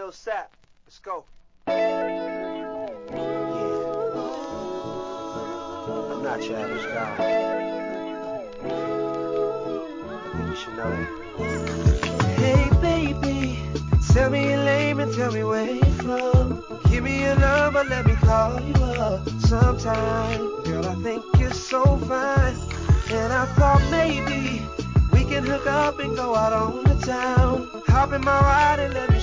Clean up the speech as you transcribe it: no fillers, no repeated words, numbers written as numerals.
real sap. Let's go. I'm not your average guy. I think you should know that. Hey baby, tell me your name and tell me where you from. Give me your number, let me call you up sometime. Girl, I think you're so fine, and I thought maybe we can hook up and go out on the town. Hop in my ride and let me